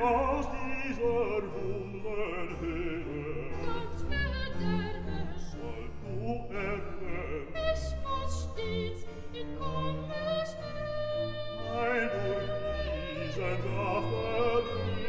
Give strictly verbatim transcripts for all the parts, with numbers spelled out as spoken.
aus dieser Wunderhöhe. Ganz verderben Soll du erkennen, ich muss stets in Kummer stehen. ein durch diesen Saft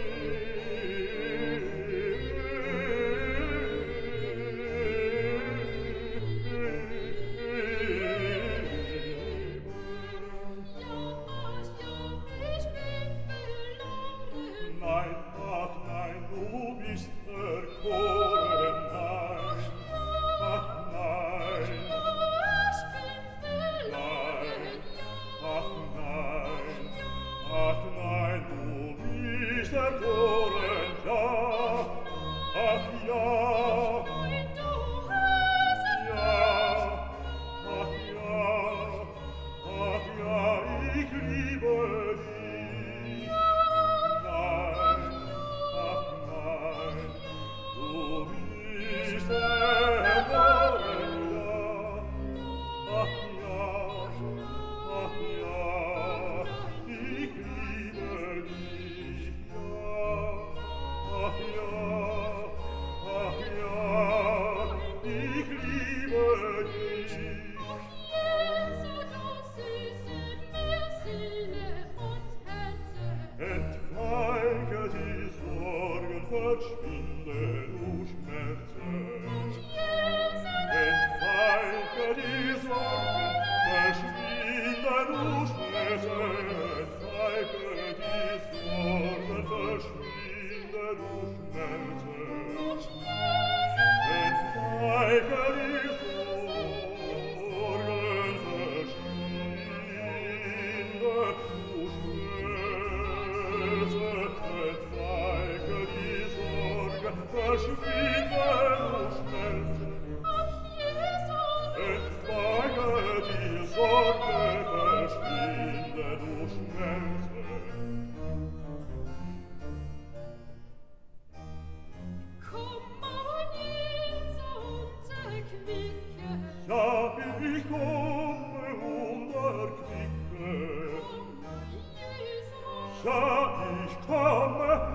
Nein, ach nein, du bist erkoren, nein, ach nein, nein, ach nein, ach nein, du bist erkoren, ja, ach ja, ja, ach ja, ach ja, ich liebe dich. Nein, ach nein, du bist erkoren, ja, ach ja, ach ja, ich liebe dich, ja, ach ja, ach ja, ich liebe dich. Entweiche die Sorgen, verschwinde du Schmerzen. Entweiche die Sorgen, verschwinde du Schmerzen. Entweiche die Sorgen, verschwinde du Schmerzen. Entweiche die Sorgen, verschwinde du Schmerzen. Verschwinde du Schmerzen. Entweiche die Sorge, verschwinde du Schmerzen. Komm, mein Jesus, und erquicke. Ja, ich komme und erquicke. Komm, mein Jesus, Ja, ich komme